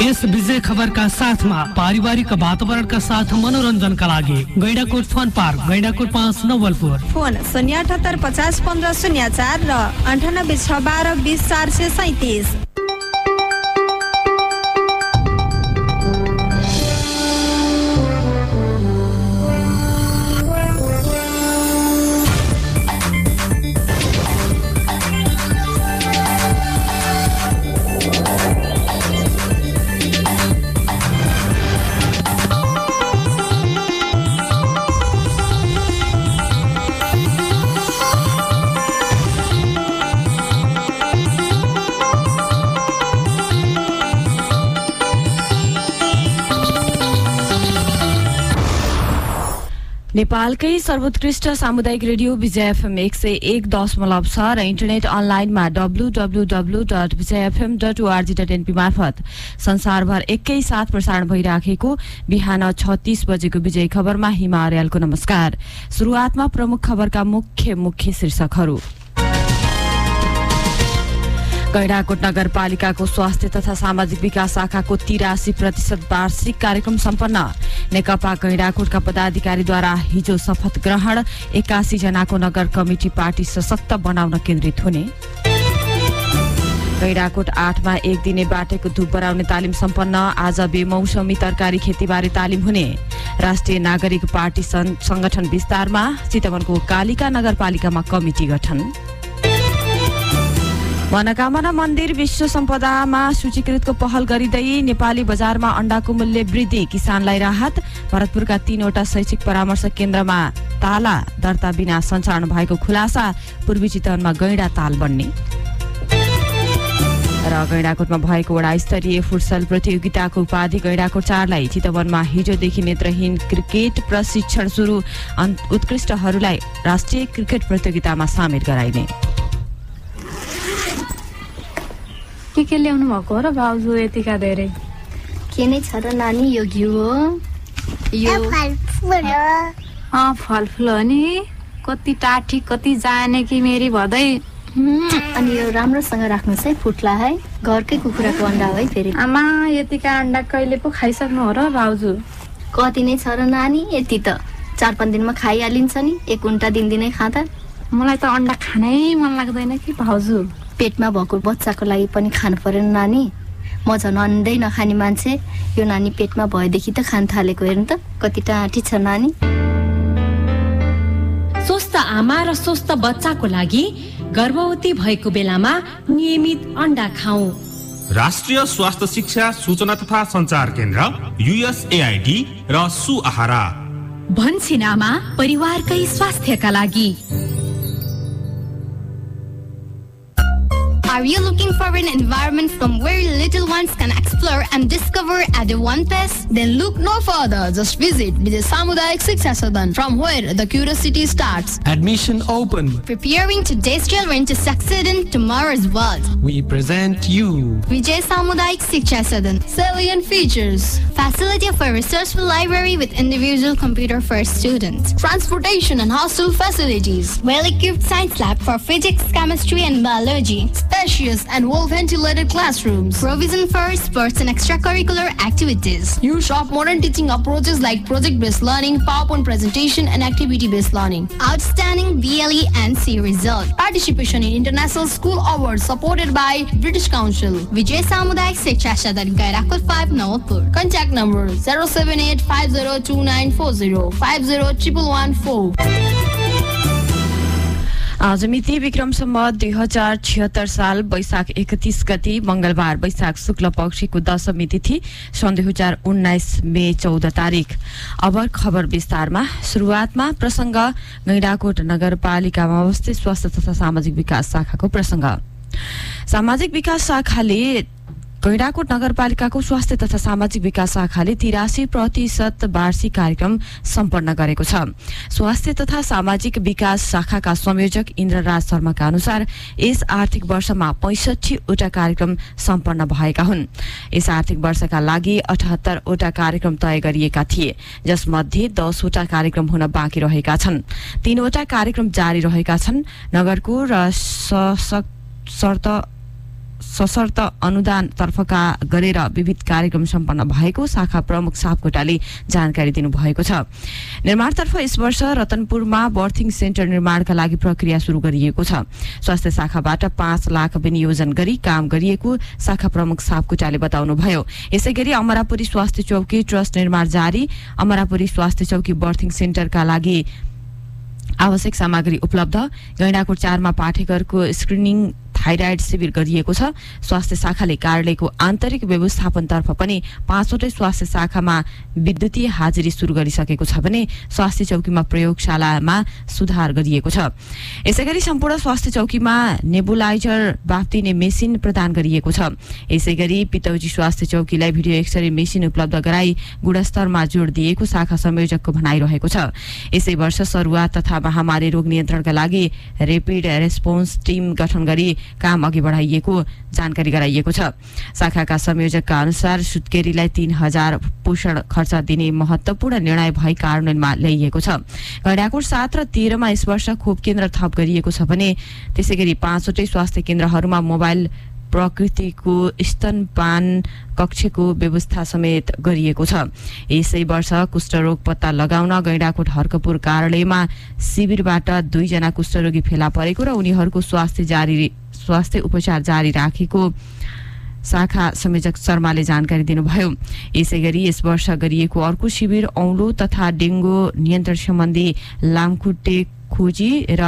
यस विजय खबरका साथमा पारिवारिक वातावरणका साथ मनोरञ्जनका लागि Gaindakot fun park, Gaindakot 5 Nawalpur. Phone 078 50 15 04 र 98 612 20 437। नेपालकै सर्वोत्कृष्ट सामुदायिक रेडियो विजय एफएम 101.6 र इन्टरनेट अनलाइनमा www.vijayfm.org.np मार्फत संसारभर एकैसाथ प्रसारण भइराखेको बिहान 36 बजेको विजय खबरमा हिमा अर्यालको नमस्कार। सुरुवातमा प्रमुख खबरका मुख्य शीर्षकहरू। गैंडाकोट नगरपालिकाको स्वास्थ्य तथा सामाजिक विकास शाखाको 83% वार्षिक कार्यक्रम सम्पन्न। नेकपा गैंडाकोटका पदाधिकारीद्वारा हिजो शपथ ग्रहण। 81 जनाको नगर कमिटी पार्टी सशक्त बनाउन केन्द्रित हुने। गैंडाकोट 8 मा एक दिने बाटेको धुप बनाउने तालिम सम्पन्न। आज बेमौसमी तरकारी खेतीबारे तालिम हुने। राष्ट्रिय नागरिक पार्टी संगठन विस्तारमा। चितवनको कालिका नगरपालिकामा कमिटी गठन। मनोकामना मन्दिर विश्व सम्पदामा सूचीकृतको पहल गरिँदै नेपाली बजारमा अण्डाको मूल्य वृद्धि, किसानलाई राहत। भरतपुरका 3वटा शैक्षिक परामर्श केन्द्रमा ताला दर्ता बिना सञ्चालन भएको खुलासा। पूर्वी चितवनमा गैंडा ताल बन्ने। र गैंडाकोटमा भएको वडा स्तरीय फुटसल प्रतियोगिताको उपाधि गैंडाकोट 4लाई। चितवनमा हिजोदेखि नेत्रहीन क्रिकेट प्रशिक्षण सुरु। उत्कृष्टहरूलाई राष्ट्रिय क्रिकेट प्रतियोगितामा सामेल गराइने। के ल्याउनु भएको हो र भाउजू यतिका धेरै? के नै छ र नानी, यो घिउ हो, यो फलफुल हो नि। कति टाठी कति जाने कि मेरी भदै। अनि यो राम्रोसँग राख्नुहोस् है, फुट्ला है। घरकै कुखुराको अन्डा है फेरि। आमा यतिका अन्डा कहिले पो खाइसक्नु हो र भाउजू? कति नै छ र नानी, यति त 4-5 दिनमा खाइहालिन्छ नि, 1 उन्टा दिनदिनै खाँदा। मलाई त अन्डा खानै मन लाग्दैन कि भाउजू। पेटमा भएको बच्चाको लागि पनि खानु पर्यो नानी। म झन् अन्डै नखाने मान्छे, यो नानी पेटमा भएदेखि त खान थालेको। हेर्नु त कति टाठी छ नानी। स्वस्थ आमा र स्वस्थ बच्चाको लागि गर्भवती भएको बेलामा नियमित अन्डा खाऊ। राष्ट्रिय स्वास्थ्य शिक्षा सूचना तथा सञ्चार केन्द्र USAID र सुआहारा भन्छिनामा परिवारकै स्वास्थ्यका लागि। Are you looking for an environment from where little ones can explore and discover at one pace? Then look no further. Just visit Vijay Samudayak Shiksha Sadan, from where the curiosity starts. Admission open. Preparing today's children to succeed in tomorrow's world. We present you Vijay Samudayak Shiksha Sadan. Salient features: facility for researchful library with individual computer for students, transportation and hostel facilities, well-equipped science lab for physics, chemistry and biology, spacious and well-ventilated classrooms, provision for sports and extracurricular activities, use of modern teaching approaches like project-based learning, PowerPoint presentation and activity-based learning, outstanding BLE and C result, participation in international school awards supported by British Council. Vijay Samudayak Shiksha Sadan, Gairakot 5, Navapur. Contact number 078502940 501114. आज मिति विक्रम सम्वत 2076 साल वैशाख 31 गति मंगलबार, वैशाख शुक्ल पक्षको दशमी तिथि, सन् 2019 मे 14 तारिक। अब खबर विस्तारमा। शुरुआतमा प्रसंग गैंडाकोट नगरपालिकामा अवस्थित स्वास्थ्य तथा सामाजिक विकास शाखाको प्रसंग। सामाजिक विकास शाखाले गैंडाकोट नगरपालिकाको स्वास्थ्य तथा सामाजिक विकास शाखाले 83% वार्षिक कार्यक्रम सम्पन्न गरेको छ। स्वास्थ्य तथा सामाजिक विकास शाखाका संयोजक इन्द्रराज शर्माका अनुसार यस आर्थिक वर्षमा 65 वटा कार्यक्रम सम्पन्न भएका हुन्। यस आर्थिक वर्षका लागि 78 वटा कार्यक्रम तय गरिएका थिए, जसमध्ये 10 वटा कार्यक्रम हुन बाँकी रहेका छन्। 3 वटा कार्यक्रम जारी रहेका छन्। नगरको र सशर्त अनुदान तर्फका गरेर विविध कार्यक्रम सम्पन्न भएको शाखा प्रमुख सापकोटाले जानकारी दिनुभएको छ। निर्माणतर्फ यस वर्ष रतनपुरमा बर्थिङ सेन्टर निर्माणका लागि प्रक्रिया सुरु गरिएको छ। स्वास्थ्य शाखाबाट 5 लाख विनियोजन गरी काम गरिएको शाखा प्रमुख सापकोटाले बताउनुभयो। यसैगरी अमरापुरी स्वास्थ्य चौकी ट्रस्ट निर्माण जारी। अमरापुरी स्वास्थ्य चौकी बर्थिङ सेन्टरका लागि आवश्यक सामग्री उपलब्ध। गैंडाकोट 4 मा पाठेघरको स्क्रिनिङ थाइराइड शिविर गरिएको छ। स्वास्थ्य शाखाले कार्यालयको आन्तरिक व्यवस्थापनतर्फ पनि 5वटै स्वास्थ्य शाखामा विद्युतीय हाजिरी सुरु गरिसकेको छ भने स्वास्थ्य चौकीमा प्रयोगशालामा सुधार गरिएको छ। यसैगरी सम्पूर्ण स्वास्थ्य चौकीमा नेबुलाइजर बाफ्तिने मेसिन प्रदान गरिएको छ। यसैगरी पितौजी स्वास्थ्य चौकीलाई भिडियो एक्सरे मेसिन उपलब्ध गराई गुणस्तरमा जोड दिएको शाखा संयोजकको भनाइरहेको छ। यसै वर्ष सरुवा तथा महामारी रोग नियन्त्रणका लागि र्यापिड रेस्पोन्स टिम गठन गरी काम अघि बढाइएको जानकारी गराइएको छ। शाखाका संयोजकका अनुसार सुत्केरीलाई 3000 पोषण खर्च दिने महत्वपूर्ण निर्णय भई कार्यान्वयनमा ल्याइएको छ। गैंडाकोट 7 र 13 मा यस वर्ष खोप केन्द्र थप गरिएको छ भने त्यसैगरी 5वटै स्वास्थ्य केन्द्रहरूमा मोबाइल प्रकृतिको स्तनपान कक्षको व्यवस्था समेत गरिएको छ। यसै वर्ष कुष्ठरोग पत्ता लगाउन गैंडाकोट हर्कपुर कार्यालयमा शिविरबाट 2 जना कुष्ठरोगी फेला परेको र उनीहरूको स्वास्थ्य उपचार जारी राखेको शाखा संयोजक शर्माले जानकारी दिनुभयो। यसैगरी यस वर्ष गरिएको अर्को शिविर औलो तथा डेंगू नियन्त्रण सम्बन्धी लामखुट्टे खोजी र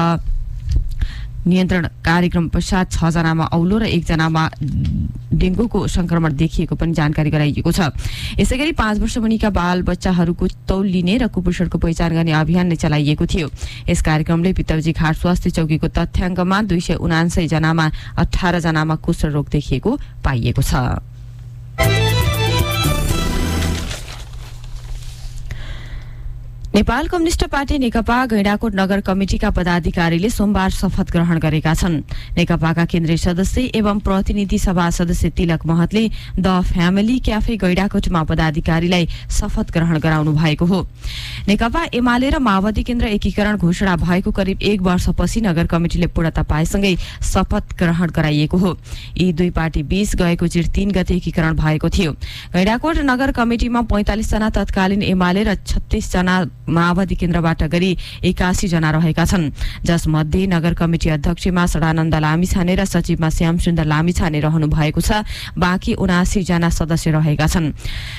नियन्त्रण कार्यक्रम पश्चात 6 जनामा औलो र 1 जनामा डेंगूको संक्रमण देखिएको पनि जानकारी गराइएको छ। यसैगरी 5 वर्ष मुनिका बाल बच्चाहरूको तौल लिने र कुपोषणको पहिचान गर्ने अभियान नै चलाइएको थियो। यस कार्यक्रमले पितौजी घाट स्वास्थ्य चौकीको तथ्याङ्कमा 279 जनामा 18 जनामा कुष्ठरोग देखिएको पाइएको छ। नेपाल कम्युनिस्ट पार्टी नेकपा गैंडाकोट नगर कमिटिका पदाधिकारीले सोमबार शपथ ग्रहण गरेका छन्। नेकपाका केन्द्रीय सदस्य एवं प्रतिनिधि सभा सदस्य तिलक महतले द फ्यामिली क्याफे गैंडाकोटमा पदाधिकारीलाई शपथ ग्रहण गराउनु भएको हो। नेकपा एमाले र माओवादी केन्द्र एकीकरण घोषणा भएको करिब 1 वर्षपछि नगर कमिटिले पूर्णता पाएसँगै शपथ ग्रहण गराइएको हो। यी दुई पार्टी बीच गएको जेठ 3 गते एकीकरण भएको थियो। गैंडाकोट नगर कमिटिमा 45 जना तत्कालीन एमाले र 36 जना माओवादी केन्द्रबाट गरी 81 जना रहेका छन्, जसमध्ये नगर कमिटी अध्यक्षमा सडानन्द लामिछाने र सचिवमा श्यामसुन्दर लामिछाने रहनु भएको छ। बाँकी 79 जना सदस्य रहेका छन्।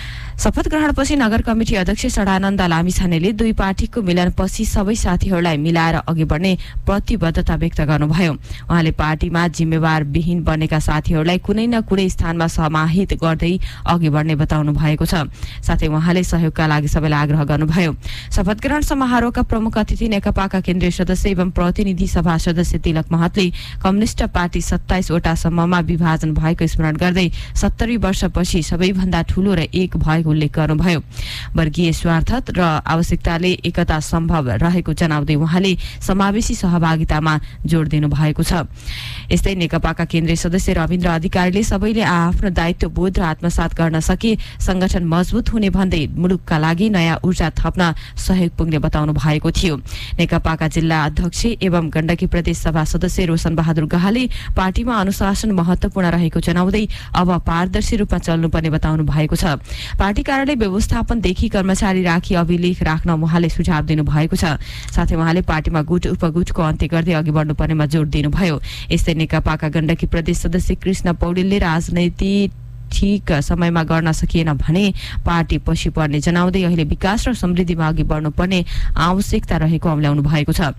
शपथ ग्रहणपछि नगर कमिटी अध्यक्ष सडानन्द लामिछानेले दुई पार्टीको मिलनपछि सबै साथीहरूलाई मिलाएर अघि बढ्ने प्रतिबद्धता व्यक्त गर्नुभयो। उहाँले पार्टीमा जिम्मेवार विहीन बनेका साथीहरूलाई कुनै न कुनै स्थानमा समाहित गर्दै अघि बढ्ने बताउनु भएको छ। साथै उहाँले सहयोगका लागि सबैलाई आग्रह गर्नुभयो। शपथ ग्रहण समारोहका प्रमुख अतिथि नेकपाका केन्द्रीय सदस्य एवं प्रतिनिधि सभा सदस्य तिलक महतले कम्युनिस्ट पार्टी 27 वटा सम्ममा विभाजन भएको स्मरण गर्दै 70 वर्षपछि सबैभन्दा ठूलो र एक भएको उल्लेख गर्नुभयो। वर्गीय स्वार्थ र आवश्यकताले एकता सम्भव रहेको जनाउँदै उहाँले समावेशी सहभागितामा जोड दिनु भएको छ। यस्तै नेकपाका केन्द्रीय सदस्य रविन्द्र अधिकारीले सबैले आफ्नो दायित्व बोध र आत्मसात गर्न सके संगठन मजबुत हुने भन्दै मुलुकका लागि नयाँ ऊर्जा थप्न सहयोग पुग्ने बताउनु भएको थियो। नेकपाका जिल्ला अध्यक्ष एवं गण्डकी प्रदेश सभा सदस्य रोशन बहादुर गहाले पार्टीमा अनुशासन महत्वपूर्ण रहेको जनाउँदै अब पारदर्शी रूपमा चल्नुपर्ने बताउनु भएको छ। पार्टी कार्यालय व्यवस्थापनदेखि कर्मचारी राखी अभिलेख राख्न उहाँले सुझाव दिनु भएको छ। साथै उहाँले पार्टीमा गुट उपगुटको अन्त्य गर्दै अघि बढ्नुपर्नेमा जोड दिनुभयो। यस्तै नेकपाका गण्डकी प्रदेश सदस्य कृष्ण पौडेलले राजनीति ठिक समयमा गर्न सकिएन भने पार्टी पछि पर्ने जनाउँदै अहिले विकास र समृद्धिमा अघि बढ्नुपर्ने आवश्यकता रहेको औँल्याउनु भएको छ।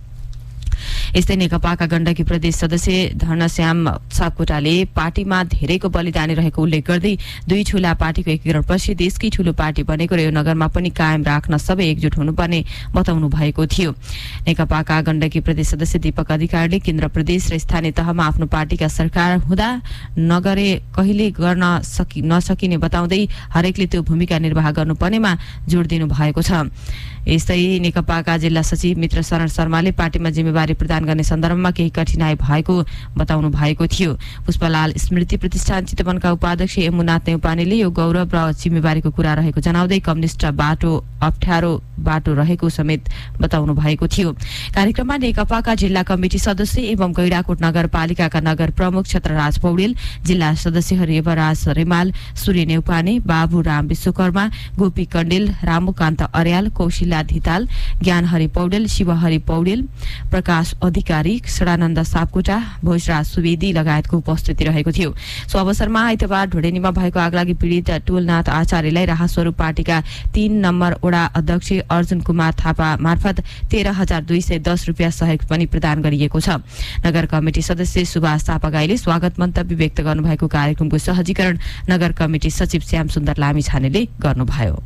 यस्तै नेकपाका गण्डकी प्रदेश सदस्य धर्णश्याम सापकोटाले पार्टीमा धेरैको बलिदानी रहेको उल्लेख गर्दै दुई ठूला पार्टीको एकीकरणपछि देशकै ठूलो पार्टी बनेको र यो नगरमा पनि कायम राख्न सबै एकजुट हुनुपर्ने बताउनु भएको थियो। नेकपाका गण्डकी प्रदेश सदस्य दीपक अधिकारीले केन्द्र प्रदेश र स्थानीय तहमा आफ्नो पार्टीका सरकार हुँदा नगरे कहिले गर्न नसकिने बताउँदै हरेकले त्यो भूमिका निर्वाह गर्नुपर्नेमा जोड दिनु भएको छ। यस्तै नेकपाका जिल्ला सचिव मित्र शरण शर्माले पार्टीमा जिम्मेवारी प्रदान गर्ने सन्दर्भमा केही कठिनाई भएको बताउनु भएको थियो। पुष्पलाल स्मृति प्रतिष्ठान चितवनका उपाध्यक्ष यमुनाथ नेउपानेले यो गौरव र जिम्मेवारीको कुरा रहेको जनाउँदै कम्युनिस्ट बाटो अप्ठ्यारो बाटो रहेको समेत बताउनु भएको थियो। कार्यक्रममा नेकपाका जिल्ला कमिटी सदस्य एवं गैंडाकोट नगरपालिकाका नगर प्रमुख छत्रराज पौडेल, जिल्ला सदस्यहरू युवराज रिमाल, सूर्य नेउपाने, बाबु राम विश्वकर्मा, गोपी कण्डेल, रामुकान्त अर्याल, कौशिला धिताल, ज्ञानहरि पौडेल, शिवहरि पौडेल, प्रकाश अधिकारी, सदानन्द सापकोटा, भोजराज सुवेदी लगायतको उपस्थिति रहेको थियो। सो अवसरमा आइतबार ढोडेनीमा भएको आगलागी पीडित टोलनाथ आचार्यलाई राहत स्वरूप पार्टीका 3 नम्बर वडा अध्यक्ष अर्जुन कुमार थापा मार्फत 13,210 रुपियाँ सहयोग पनि प्रदान गरिएको छ। नगर कमिटी सदस्य सुभाष थापागाईले स्वागत मन्तव्य व्यक्त गर्नुभएको कार्यक्रमको सहजीकरण नगर कमिटी सचिव श्याम सुन्दर लामिछानेले गर्नुभयो।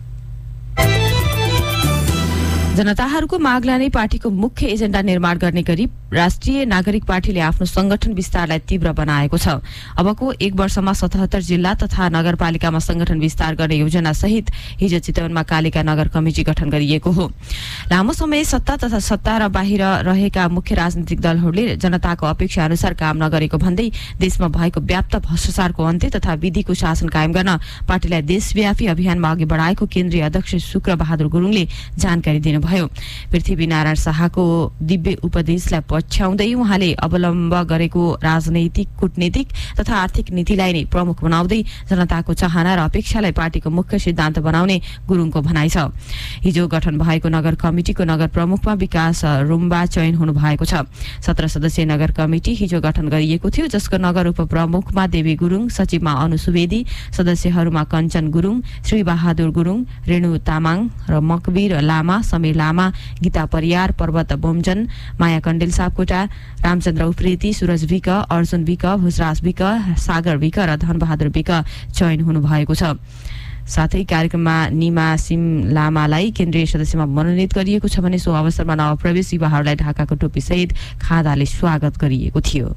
जनताहरूको मागलाई नै पार्टीको मुख्य एजेन्डा निर्माण गर्ने गरी राष्ट्रिय नागरिक पार्टीले आफ्नो संगठन विस्तारलाई तीव्र बनाएको छ। अबको 1 वर्षमा 77 जिल्ला तथा नगरपालिकामा संगठन विस्तार गर्ने योजना सहित हिजो चितवनमा कालिका नगर कमिटी गठन गरिएको हो। लामो समय सत्ता तथा सत्ता र बाहिर रहेका मुख्य राजनीतिक दलहरूले जनताको अपेक्षा अनुसार काम नगरेको भन्दै देशमा भएको व्याप्त भ्रष्टाचारको अन्त्य तथा विधिको शासन कायम गर्न पार्टीलाई देशव्यापी अभियानमा अघि बढाएको केन्द्रीय अध्यक्ष शुक्र बहादुर गुरुङले जानकारी दिनुभयो। पृथ्वीनारायण शाहको दिव्य उपदेशलाई पछ्याउँदै उहाँले अवलम्ब गरेको राजनैतिक, कूटनीतिक तथा आर्थिक नीतिलाई नै प्रमुख बनाउँदै जनताको चाहना र अपेक्षालाई पार्टीको मुख्य सिद्धान्त बनाउने गुरुङको भनाइ छ। हिजो गठन भएको नगर कमिटीको नगर प्रमुखमा विकास रुम्बा चयन हुनु भएको छ। 17 सदस्यीय नगर कमिटी हिजो गठन गरिएको थियो, जसको नगर उपप्रमुखमा देवी गुरुङ, सचिवमा अनु सुवेदी, सदस्यहरूमा कञ्चन गुरुङ, श्री बहादुर गुरुङ, रेणु तामाङ र मकबीर लामा, समीर लामा, गीता परियार, पर्वत बोमजन, माया कण्डेल सापकोटा, रामचन्द्र उप्रेती, सूरज विक, अर्जुन विक, भुजराज विक, सागर विक र धनबहादुर विक चयन हुनु भएको छ। साथै कार्यक्रममा निमा सिम लामालाई केन्द्रीय सदस्यमा मनोनित गरिएको छ भने सो अवसरमा नवप्रवेश युवाहरूलाई ढाकाको टोपी सहित खादाले स्वागत गरिएको थियो।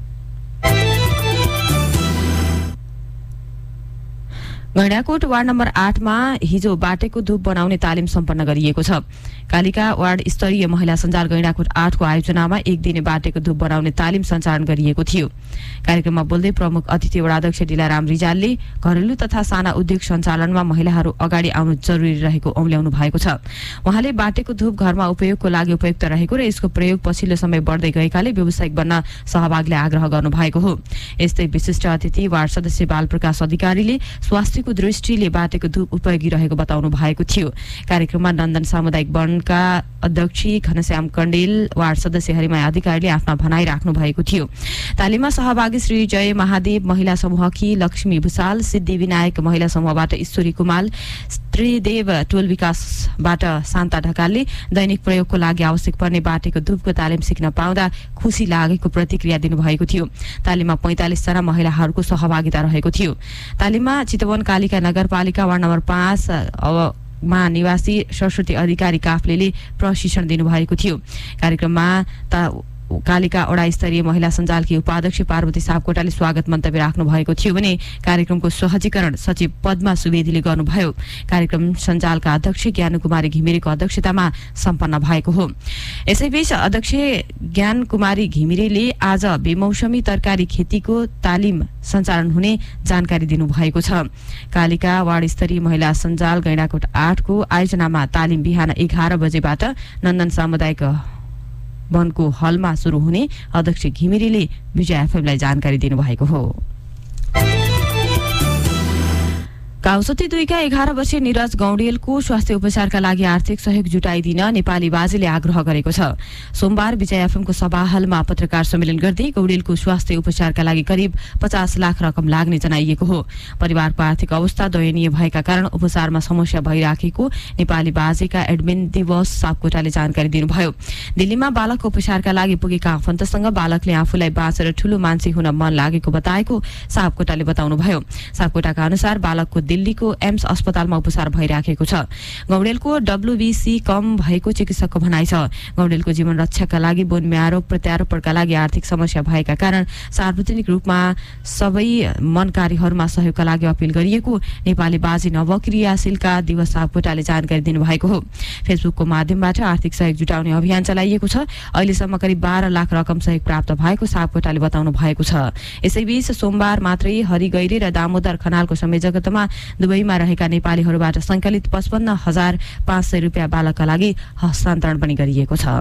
गैंडाकोट वार्ड नम्बर 8 मा हिजो बाटेको धूप बनाउने तालिम सम्पन्न गरिएको छ। कालिका वार्ड स्तरीय महिला सञ्जाल गैंडाकोट 8 को आयोजनामा 1 दिने बाटेको धूप बनाउने तालिम सञ्चालन गरिएको थियो। कार्यक्रममा बोल्दै प्रमुख अतिथि वडाध्यक्ष डिलाराम रिजालले घरेलु तथा साना उद्योग सञ्चालनमा महिलाहरू अगाडि आउनु जरुरी रहेको औल्याउनु भएको छ। उहाँले बाटेको धूप घरमा उपयोगको लागि उपयुक्त रहेको र यसको प्रयोग पछिल्लो समय बढ्दै गएकाले व्यावसायिक बन्न सहभागीले आग्रह गर्नु भएको हो। यस्तै विशिष्ट अतिथि वार्ड सदस्य बालप्रकाश अधिकारीले स्वास्थ्यको दृष्टिले बाटेको धूप उपयोगी रहेको बताउनु भएको थियो। कार्यक्रममा नन्दन सामुदायिक वनका अध्यक्ष घनश्याम कण्डेल, वार्ड सदस्य हरिमाया अधिकारीले आफ्ना भनाइ राख्नु भएको थियो। तालिममा सहभागी श्री जय महादेव महिला समूहकी लक्ष्मी भूषाल, सिद्धि विनायक महिला समूहबाट ईश्वरी कुमाल, त्रिदेव टोल विकासबाट शान्ता ढकालले दैनिक प्रयोगको लागि आवश्यक पर्ने बाटेको धूपको तालिम सिक्न पाउँदा खुसी लागेको प्रतिक्रिया दिनुभएको थियो। तालिममा 45 जना महिलाहरूको सहभागिता रहेको थियो। तालिममा चितवन कालिका नगरपालिका वार्ड नम्बर 5 मा निवासी सरस्वती अधिकारी काफ्लेले प्रशिक्षण दिनुभएको थियो। कार्यक्रममा कालिका वडा स्तरीय महिला सञ्जालकी उपाध्यक्ष पार्वती सापकोटाले स्वागत मन्तव्य राख्नु भएको थियो भने कार्यक्रमको सहजीकरण सचिव पद्मा सुवेदीले गर्नुभयो। कार्यक्रम सञ्जालका अध्यक्ष ज्ञानकुमारी घिमिरेको अध्यक्षतामा सम्पन्न भएको हो। यसैबीच अध्यक्ष ज्ञानकुमारी घिमिरेले आज बेमौसमी तरकारी खेतीको तालिम सञ्चालन हुने जानकारी दिनुभएको छ। कालिका वार्ड स्तरीय महिला सञ्जाल गैंडाकोट 8 को आयोजनामा तालिम बिहान 11 बजेबाट नन्दन सामुदायिक वनको हलमा सुरु हुने अध्यक्ष घिमिरेले विजय एफएमलाई जानकारी दिनुभएको हो। काउसती 2 का 11 वर्षीय निरज गौडेलको स्वास्थ्य उपचारका लागि आर्थिक सहयोग जुटाइदिन नेपाली बाजेले आग्रह गरेको छ। सोमबार विजय एफएमको सभा हलमा पत्रकार सम्मेलन गर्दै गौडेलको स्वास्थ्य उपचारका लागि करिब 50 लाख रकम लाग्ने जनाइएको हो। परिवारको आर्थिक अवस्था दयनीय भएका कारण उपचारमा समस्या भइराखेको नेपाली बाजेका एडमिन दिवस सापकोटाले जानकारी दिनुभयो। दिल्लीमा बालकको उपचारका लागि पुगेका आफन्तसँग बालकले आफूलाई बाँचेर ठूलो मान्छे हुन मन लागेको बताएको सापकोटाले बताउनुभयो। सापकोटाका अनुसार बालकको दिल्लीको एम्स अस्पतालमा उपचार भइराखेको छ। गौडेलको WBC कम भएको चिकित्सकको भनाइ छ। गौडेलको जीवन रक्षाका लागि बोन म्यारो प्रत्यारोपणका लागि आर्थिक समस्या भएका कारण सार्वजनिक रूपमा सबै मनकारीहरूमा सहयोगका लागि अपील गरिएको नेपाली बाजे नवक्रियाशीलका दिवस सापकोटाले जानकारी दिनुभएको हो। फेसबुकको माध्यमबाट आर्थिक सहयोग जुटाउने अभियान चलाइएको छ। अहिलेसम्म करिब 12 लाख रकम सहयोग प्राप्त भएको सापकोटाले बताउनु भएको छ। यसैबीच सोमबार मात्रै हरिगैरे र दामोदर खनालको संयोजकत्वमा दुबईमा रहेका नेपालीहरूबाट संकलित 55,500 रुपियाँ बालकका लागि हस्तान्तरण पनि गरिएको छ।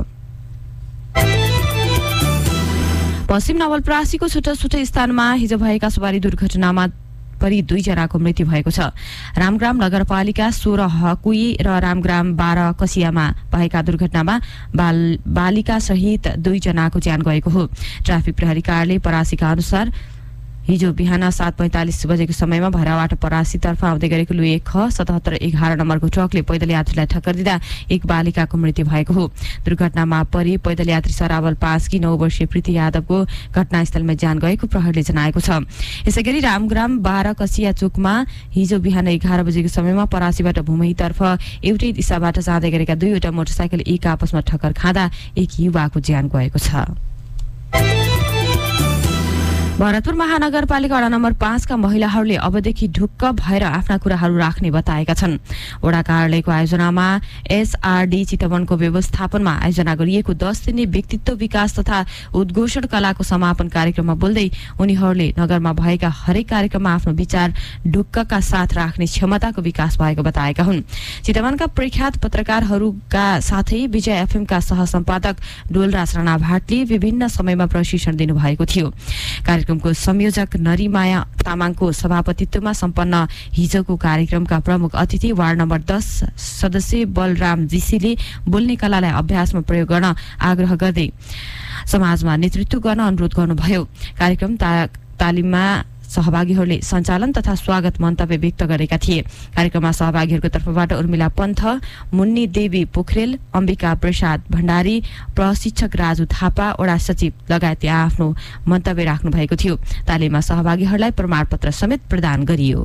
पश्चिम नवलपरासीको छुट्टा छुट्टै स्थानमा हिजो भएका सवारी दुर्घटनामा परि 2 जनाको मृत्यु भएको छ। रामग्राम नगरपालिका 16 हकुई र रामग्राम 12 कसियामा भएका दुर्घटनामा बालिका सहित 2 जनाको ज्यान गएको हो। ट्राफिक प्रहरी कार्यालय परासीका अनुसार हिजो बिहान 7:45 बजेको समयमा भैराबाट परासीतर्फ आउँदै गरेको लुए ख 7711 नम्बरको ट्रकले पैदल यात्रीलाई ठक्कर दिँदा एक बालिकाको मृत्यु भएको हो। दुर्घटनामा परि पैदल यात्री सरावल 5 की 9 वर्षीय प्रीति यादवको घटनास्थलमा ज्यान गएको प्रहरीले जनाएको छ। यसैगरी रामग्राम 12 कसिया चोकमा हिजो बिहान 11 बजेको समयमा परासीबाट भूमहीतर्फ एउटै दिशाबाट जाँदै गरेका 2वटा मोटरसाइकल एक आपसमा ठक्कर खाँदा एक युवाको ज्यान गएको छ। भरतपुर महानगरपालिका वडा नम्बर 5 का महिलाहरूले अबदेखि ढुक्क भएर आफ्ना कुराहरू राख्ने बताएका छन्। वडा कार्यालयको आयोजनामा एसआरडी चितवनको व्यवस्थापनमा आयोजना गरिएको 10 दिने व्यक्तित्व विकास तथा उद्घोषण कलाको समापन कार्यक्रममा बोल्दै उनीहरूले नगरमा भएका हरेक कार्यक्रममा आफ्नो विचार ढुक्कका साथ राख्ने क्षमताको विकास भएको बताएका हुन्। चितवनका प्रख्यात पत्रकारहरूका साथै विजय एफएमका सहसम्पादक डोलराज राणा भाटले विभिन्न समयमा प्रशिक्षण दिनुभएको थियो। कार्यक्रमको संयोजक नरिमाया तामाङको सभापतित्वमा सम्पन्न हिजोको कार्यक्रमका प्रमुख अतिथि वार्ड नम्बर 10 सदस्य बलराम जीसीले बोल्ने कलालाई अभ्यासमा प्रयोग गर्न आग्रह गर्दै समाजमा नेतृत्व गर्न अनुरोध गर्नुभयो। कार्यक्रम तालिममा सहभागीहरूले सञ्चालन तथा स्वागत मन्तव्य व्यक्त गरेका थिए। कार्यक्रममा सहभागीहरूको तर्फबाट उर्मिला पन्थ, मुन्नी देवी पोखरेल, अम्बिका प्रसाद भण्डारी, प्रशिक्षक राजु थापा, वडा सचिव लगायत आफ्नो मन्तव्य राख्नु भएको थियो। तालिममा सहभागीहरूलाई प्रमाणपत्र समेत प्रदान गरियो।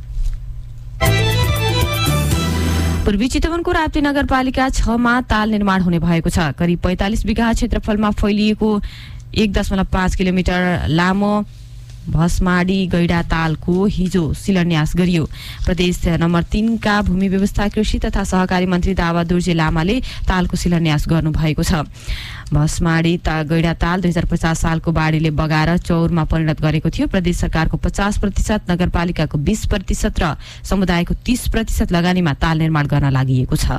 पूर्वी चितवनको राप्ती नगरपालिका 6 मा ताल निर्माण हुने भएको छ। करिब 45 बिघा क्षेत्रफलमा फैलिएको 1.5 किलोमिटर लामो भस्माडी गैडा तालको हिजो शिलान्यास गरियो। प्रदेश नम्बर 3 का भूमि व्यवस्था कृषि तथा सहकारी मन्त्री दावा दुर्जे लामाले तालको शिलान्यास गर्नु भएको छ। भस्माडी गैडा ताल 2050 सालको बाढीले बगाएर चौरमा परिणत गरेको थियो। प्रदेश सरकारको 50%, नगरपालिकाको 20% र समुदायको 30% लगानीमा ताल निर्माण गर्न लागि छ।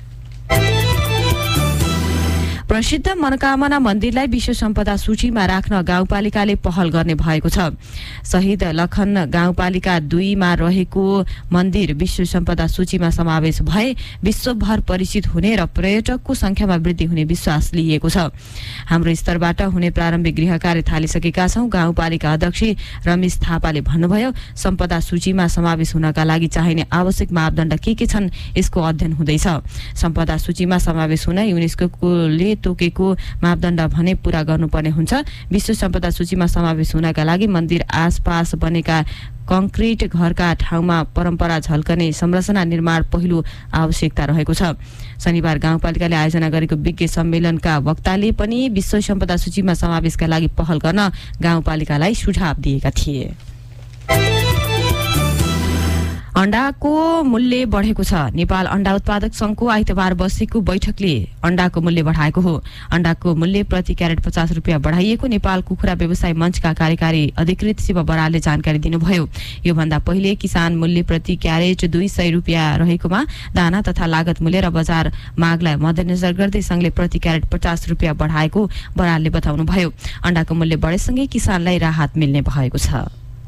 प्रसिद्ध मनोकामना मन्दिरलाई विश्व सम्पदा सूचीमा राख्न गाउँपालिकाले पहल गर्ने भएको छ। शहीद लखन गाउँपालिका 2 मा रहेको मन्दिर विश्व सम्पदा सूचीमा समावेश भए विश्वभर परिचित हुने र पर्यटकको संख्यामा वृद्धि हुने विश्वास लिएको छ। हाम्रो स्तरबाट हुने प्रारम्भिक गृह कार्य थालिसकेका छौं। गाउँपालिका अध्यक्ष रमेश थापाले भन्नुभयो, सम्पदा सूचीमा समावेश हुनका लागि चाहिने आवश्यक मापदण्ड के छन् यसको अध्ययन हुँदैछ। सम्पदा सूचीमा समावेश हुन युनेस्कोले तोकेको मापदण्ड भने पूरा गर्नुपर्ने हुन्छ। विश्व सम्पदा सूचीमा समावेश हुनका लागि मन्दिर आसपास बनेका कंक्रिट घरका ठाउँमा परम्परा झल्कने संरचना निर्माण पहिलो आवश्यकता रहेको छ। शनिबार गाउँपालिकाले आयोजना गरेको विज्ञ सम्मेलनका वक्ताले पनि विश्व सम्पदा सूचीमा समावेशका लागि पहल गर्न गाउँपालिकालाई सुझाव दिएका थिए। अण्डाको मूल्य बढेको छ। नेपाल अण्डा उत्पादक संघको आइतबार बसेको बैठकले अण्डाको मूल्य बढाएको हो। अण्डाको मूल्य प्रति क्यारेट 50 रुपियाँ बढाइएको नेपाल कुखुरा व्यवसाय मञ्चका कार्यकारी अधिकृत शिव बरालले जानकारी दिनुभयो। योभन्दा पहिले किसान मूल्य प्रति क्यारेट 200 रुपियाँ रहेकोमा दाना तथा लागत मूल्य र बजार मागलाई मध्यनजर गर्दै संघले प्रति क्यारेट 50 रुपियाँ बढाएको बरालले बताउनुभयो। अण्डाको मूल्य बढेसँगै किसानलाई राहत मिल्ने भएको छ।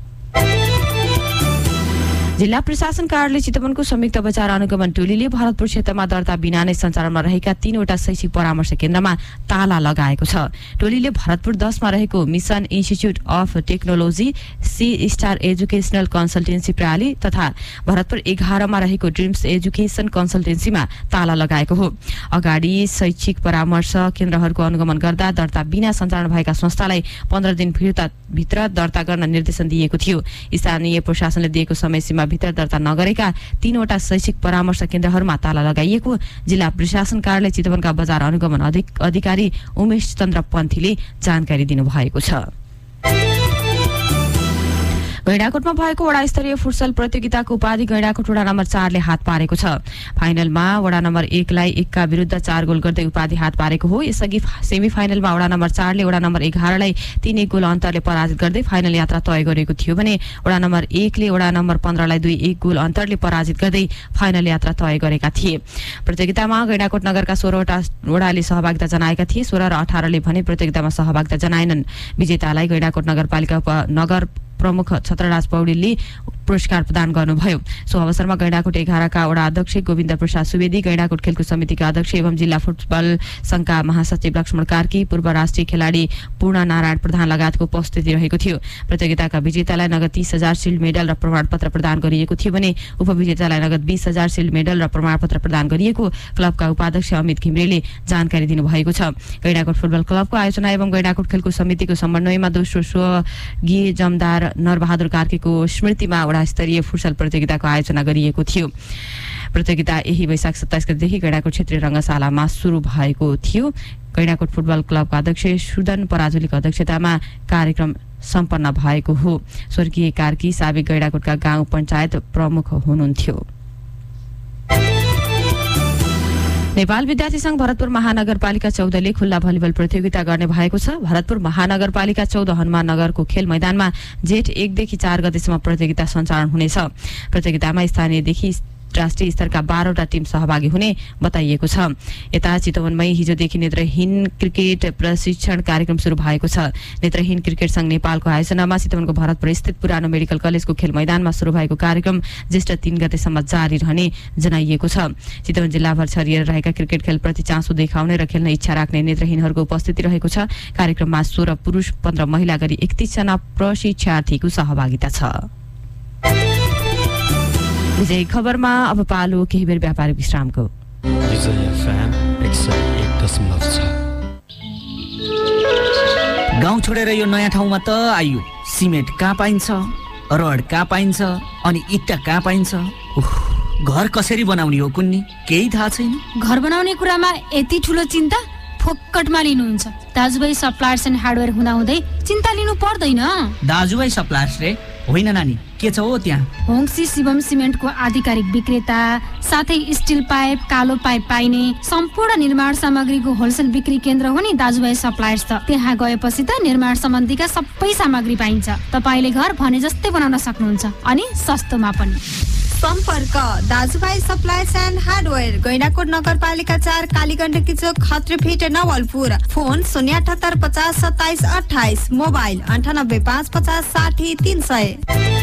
जिल्ला प्रशासन कार्यालय चितवनको संयुक्त बजार अनुगमन टोलीले भरतपुर क्षेत्रमा दर्ता बिना नै सञ्चालनमा रहेका 3वटा शैक्षिक परामर्श केन्द्रमा ताला लगाएको छ। टोलीले भरतपुर 10 मा रहेको mission institute of technology, C star educational consultancy प्रणाली तथा भरतपुर 11 मा रहेको ड्रिम्स एजुकेशन कन्सल्टेन्सीमा ताला लगाएको हो। अगाडि शैक्षिक परामर्श केन्द्रहरूको अनुगमन गर्दा दर्ता बिना सञ्चालन भएका संस्थालाई 15 दिन भित्र दर्ता गर्न निर्देशन दिएको थियो। स्थानीय प्रशासनले दिएको समय सीमा भित्र दर्ता नगरेका 3वटा शैक्षिक परामर्श केन्द्रहरूमा ताला लगाइएको जिल्ला प्रशासन कार्यालय चितवनका बजार अनुगमन अधिकारी उमेश चन्द्र पन्थीले जानकारी दिनुभएको छ। गैंडाकोटमा भएको वडा स्तरीय फुटसल प्रतियोगिताको उपाधि गैंडाकोट वडा नम्बर 4 ले हात पारेको छ। फाइनलमा वडा नम्बर 1 लाई 1 का विरुद्ध 4 गोल गर्दै उपाधि हात पारेको हो। यसअघि सेमी फाइनलमा वडा नम्बर 4 ले वडा नम्बर 11 लाई 3-1 गोल अन्तरले पराजित गर्दै फाइनल यात्रा तय गरेको थियो भने वडा नम्बर 1 ले वडा नम्बर 15 लाई 2-1 गोल अन्तरले पराजित गर्दै फाइनल यात्रा तय गरेका थिए। प्रतियोगितामा गैंडाकोट नगरका 16 वटा वडाले सहभागिता जनाएका थिए। 16 र 18 ले भने प्रतियोगितामा सहभागिता जनाएनन्। विजेतालाई गैंडाकोट नगरपालिका नगर प्रमुख छत्रराज पौडेलले पुरस्कार प्रदान गर्नुभयो। सो अवसरमा गैंडाकोट 11 का वडा अध्यक्ष गोविन्द प्रसाद सुवेदी, गैंडाकोट खेलकुद समितिका अध्यक्ष एवं जिल्ला फुटबल संघका महासचिव लक्ष्मण कार्की, पूर्व राष्ट्रिय खेलाडी पूर्ण नारायण प्रधान लगायतको उपस्थिति रहेको थियो। प्रतियोगिताका विजेतालाई नगद 30,000 शिल्ड मेडल र प्रमाणपत्र प्रदान गरिएको थियो भने उपविजेतालाई नगद 20,000 शिल्ड मेडल र प्रमाणपत्र प्रदान गरिएको क्लबका उपाध्यक्ष अमित घिम्रेले जानकारी दिनुभएको छ। गैंडाकोट फुटबल क्लबको आयोजना एवं गैंडाकोट खेलकुद समितिको समन्वयमा दोस्रो स्वर्गीय जमदार नरबहादुर कार्कीको स्मृतिमा वडा स्तरीय फुटसल प्रतियोगिताको आयोजना गरिएको थियो। प्रतियोगिता यही वैशाख 27 गतेदेखि गैंडाकोट क्षेत्रीय रंगशालामा सुरु भएको थियो। गैंडाकोट फुटबल क्लबका अध्यक्ष सुदन पराजुलीको अध्यक्षतामा कार्यक्रम सम्पन्न भएको हो। स्वर्गीय कार्की साबिक गैंडाकोटका गाउँ पञ्चायत प्रमुख हुनुहुन्थ्यो। नेपाल विद्यार्थी संघ भरतपुर महानगरपालिका 14 ले खुल्ला भलिबल प्रतियोगिता गर्ने भएको छ। भरतपुर महानगरपालिका 14 हनुमान नगरको खेल मैदानमा जेठ 1 देखि 4 गतेसम्म प्रतियोगिता सञ्चालन हुनेछ। प्रतियोगितामा स्थानीयदेखि राष्ट्रिय स्तरका 12 वटा टिम सहभागी हुने बताइएको छ। यता चितवनमै हिजोदेखि नेत्रहीन क्रिकेट प्रशिक्षण कार्यक्रम सुरु भएको छ। नेत्रहीन क्रिकेट संघ नेपालको आयोजनामा चितवनको भरतपुर स्थित पुरानो मेडिकल कलेजको खेल मैदानमा सुरु भएको कार्यक्रम ज्येष्ठ 3 गतेसम्म जारी रहने जनाइएको छ। चितवन जिल्लाभर छरिएर रहेका क्रिकेट खेलप्रति चासो देखाउने र खेल्न इच्छा राख्ने नेत्रहीनहरूको उपस्थिति रहेको छ। कार्यक्रममा 16 पुरुष 15 महिला गरी 31 जना प्रशिक्षार्थीको सहभागिता छ। विजय खबरमा अब पालो केही बेर व्यापारिक विश्रामको। विजय FM 101.6। गाउँ छोडेर यो नयाँ ठाउँमा त आइयो। सिमेन्ट कहाँ पाइन्छ, रड कहाँ पाइन्छ, अनि इट्टा कहाँ पाइन्छ? घर कसरी बनाउने हो कुन्नी केही थाहा छैन। घर बनाउने कुरामा यति ठुलो चिन्ता फोक्कटमा लिनुहुन्छ। दाजुभाइ सप्लायर्स एन्ड हार्डवेयर हुँदाहुँदै चिन्ता लिनु पर्दैन। दाजुभाइ सप्लायर्स रे होइन नानी, के छ हो त्यहाँ? होङसी शिवम सिमेन्टको आधिकारिक विक्रेता, साथै स्टिल पाइप, कालो पाइप पाइने सम्पूर्ण निर्माण सामग्रीको होलसेल बिक्री केन्द्र हो नि दाजुभाइ सप्लायर्स। त त्यहाँ गएपछि त निर्माण सम्बन्धीका सबै सामग्री पाइन्छ। तपाईले घर भने जस्तै बनाउन सक्नुहुन्छ, अनि सस्तोमा पनि। सम्पर्क दाजुभाइ सप्लायर्स एन्ड हार्डवेयर, गैंडाकोट नगरपालिका 4, कालीगण्डकी चोक, खत्रीफिट, नवलपुर। Phone 078 50 27 28, mobile 98 5 50 60 300।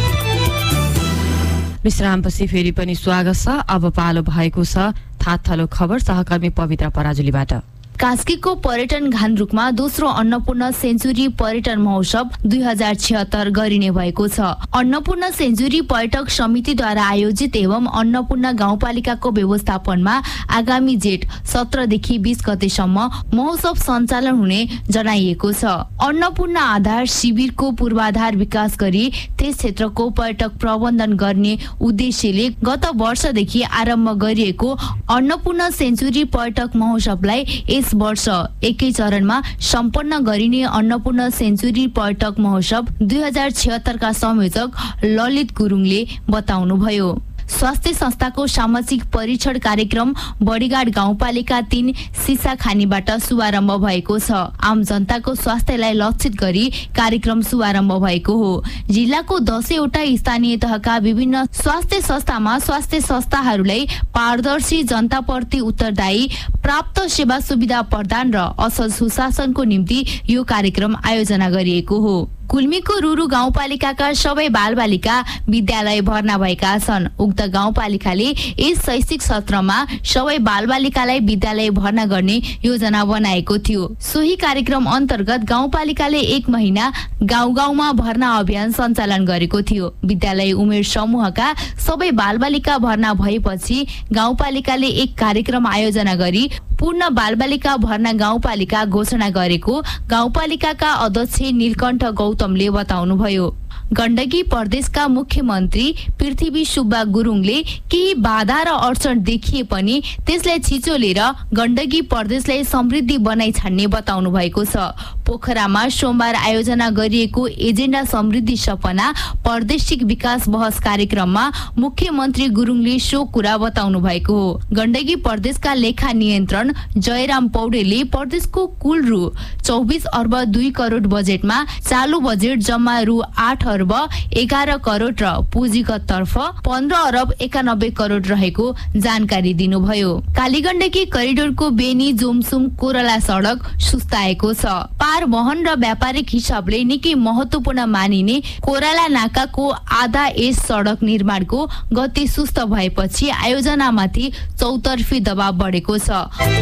विश्रामपछि फेरि पनि स्वागत छ। अब पालो भएको छ थाथलो खबर सहकर्मी पवित्र पराजुलीबाट। कास्कीको पर्यटन घान्द्रुकमा दोस्रो अन्नपूर्ण सेन्चुरी पर्यटन महोत्सव 2076 गरिने भएको छ। अन्नपूर्ण सेन्चुरी पर्यटक समितिद्वारा आयोजित एवं अन्नपूर्ण गाउँपालिकाको व्यवस्थापनमा आगामी जेठ 17 देखि 20 गतेसम्म महोत्सव सञ्चालन हुने जनाइएको छ। अन्नपूर्ण आधार शिविरको पूर्वाधार विकास गरी त्यस क्षेत्रको पर्यटक प्रबन्धन गर्ने उद्देश्यले गत वर्षदेखि आरम्भ गरिएको अन्नपूर्ण सेन्चुरी पर्यटक महोत्सवलाई यस वर्ष एकै चरणमा सम्पन्न गरिने अन्नपूर्ण सेन्चुरी पर्यटक महोत्सव 2076 का संयोजक ललित गुरुङले बताउनुभयो। स्वास्थ्य संस्थाको सामाजिक परीक्षण कार्यक्रम बडीघाट गाउँपालिका 3 सिसाखानीबाट शुभारम्भ भएको छ। आम जनताको स्वास्थ्यलाई लक्षित गरी कार्यक्रम शुभारम्भ भएको हो। जिल्लाको 10 वटा स्थानीय तहका विभिन्न स्वास्थ्य संस्थामा स्वास्थ्य संस्थाहरूलाई पारदर्शी, जनताप्रति उत्तरदायी, प्राप्त सेवा सुविधा प्रदान र असल सुशासनको निम्ति यो कार्यक्रम आयोजना गरिएको हो। गुल्मीको रुरु गाउँपालिकाका सबै बालबालिका विद्यालय भर्ना भएका छन्। उक्त गाउँपालिकाले यस शैक्षिक सत्रमा सबै बालबालिकालाई विद्यालय भर्ना गर्ने योजना बनाएको थियो। सोही कार्यक्रम अन्तर्गत गाउँपालिकाले 1 महिना गाउँ गाउँमा भर्ना अभियान सञ्चालन गरेको थियो। विद्यालय उमेर समूहका सबै बालबालिका भर्ना भएपछि गाउँपालिकाले एक कार्यक्रम आयोजना गरी पूर्ण बालबालिका भर्ना गाउँपालिका घोषणा गरेको गाउँपालिकाका अध्यक्ष नीलकण्ठ गौतमले बताउनुभयो। गण्डकी प्रदेशका मुख्यमन्त्री पृथ्वी सुब्बा गुरुङले केही बाधा र अडचन देखिए पनि त्यसलाई छिचोलेर गण्डकी प्रदेशलाई समृद्धि बनाइ छाड्ने बताउनु भएको छ। पोखरामा सोमबार आयोजना गरिएको एजेन्डा समृद्धि सपना प्रादेशिक विकास बहस कार्यक्रममा मुख्यमन्त्री गुरुङले सो कुरा बताउनु भएको हो। गण्डकी प्रदेशका लेखा नियन्त्रण जयराम पौडेलले प्रदेशको कुल रु 24 अर्ब 2 करोड बजेटमा चालु बजेट जम्मा रु 8 अर्ब 11 करोड र पुँजीगत तर्फ 15 अरब 91 करोड रहेको जानकारी दिनुभयो। कालीगण्डकी करिडोरको बेनी जोमसुम कोरला सडक सुस्ताएको छ। पार वहन र व्यापारिक हिसाबले निकै महत्त्वपूर्ण मानिने कोराला नाकाको आधा एस सडक निर्माणको गति सुस्त भएपछि आयोजनामाथि चौतर्फी दबाव बढेको छ।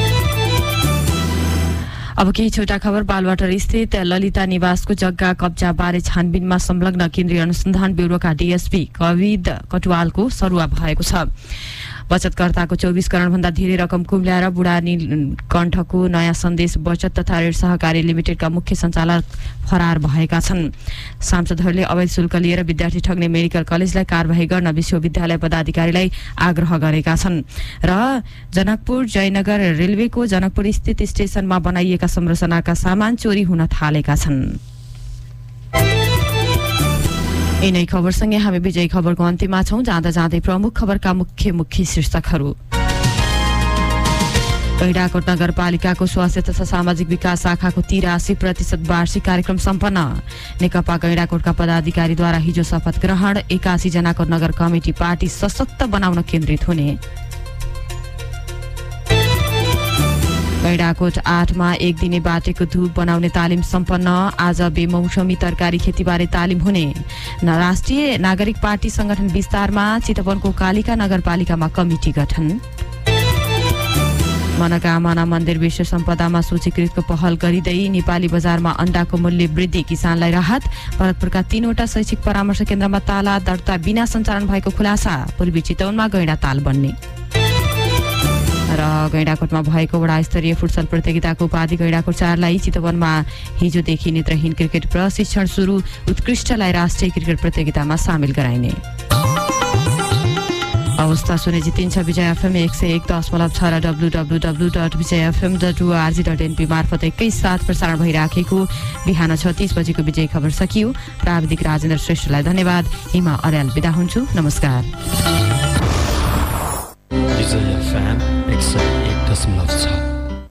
अब केही छोटा खबर। बालवाटर स्थित ललिता निवासको जग्गा कब्जा बारे छानबिनमा संलग्न केन्द्रीय अनुसन्धान ब्युरोका डीएसपी कविद कटुवालको सरुवा भएको छ। बचतकर्ताको 24 करोड भन्दा धेरै रकम कुम्ल्याएर बुढा नीलकण्ठको नयाँ सन्देश बचत तथा ऋण सहकारी लिमिटेडका मुख्य सञ्चालक फरार भएका छन्। सांसदहरूले अवैध शुल्क लिएर विद्यार्थी ठग्ने मेडिकल कलेजलाई कारबाही गर्न विश्वविद्यालय पदाधिकारीलाई आग्रह गरेका छन्। र जनकपुर जयनगर रेलवेको जनकपुर स्थित स्टेशनमा बनाइएका संरचनाका सामान चोरी हुन थालेका छन्। यिनै खबरसँगै हामी विजय खबरको अन्त्यमा छौं। जाँदा जाँदै प्रमुख खबरका मुख्य शीर्षकहरू। गैंडाकोट नगरपालिकाको स्वास्थ्य तथा सामाजिक विकास शाखाको 83% वार्षिक कार्यक्रम सम्पन्न। नेकपा गैंडाकोटका पदाधिकारीद्वारा हिजो शपथ ग्रहण। 81 जनाको नगर कमिटी पार्टी सशक्त बनाउन केन्द्रित हुने। गैंडाकोट 8 मा एक दिने बाटेको धूप बनाउने तालिम सम्पन्न। आज बेमौसमी तरकारी खेतीबारे तालिम हुने। राष्ट्रिय नागरिक पार्टी संगठन विस्तारमा। चितवनको कालिका नगरपालिकामा कमिटी गठन। मनोकामना मन्दिर विश्व सम्पदामा सूचीकृतको पहल गरिँदै नेपाली बजारमा अण्डाको मूल्य वृद्धि, किसानलाई राहत। भरतपुरका 3वटा शैक्षिक परामर्श केन्द्रमा ताला दर्ता बिना सञ्चालन भएको खुलासा। पूर्वी चितवनमा गैंडा ताल बन्ने। र गैंडाकोटमा भएको वडा स्तरीय फुटसल प्रतियोगिताको उपाधि गैंडाकोट 4लाई। चितवनमा हिजोदेखि नेत्रहीन क्रिकेट प्रशिक्षण सुरु। उत्कृष्टलाई राष्ट्रिय क्रिकेट प्रतियोगितामा सामेल गराइने। अवस्था सुने जितिन्छ। विजय एफएम 101.6 र www.vijayfm.org.np मार्फत एकैसाथ प्रसारण भइराखेको बिहान 36 बजेको विजय खबर सकियो। प्राविधिक राजेन्द्र श्रेष्ठलाई धन्यवाद। हिमा अर्याल बिदा हुन्छु। नमस्कार। विजय एफएम 101.6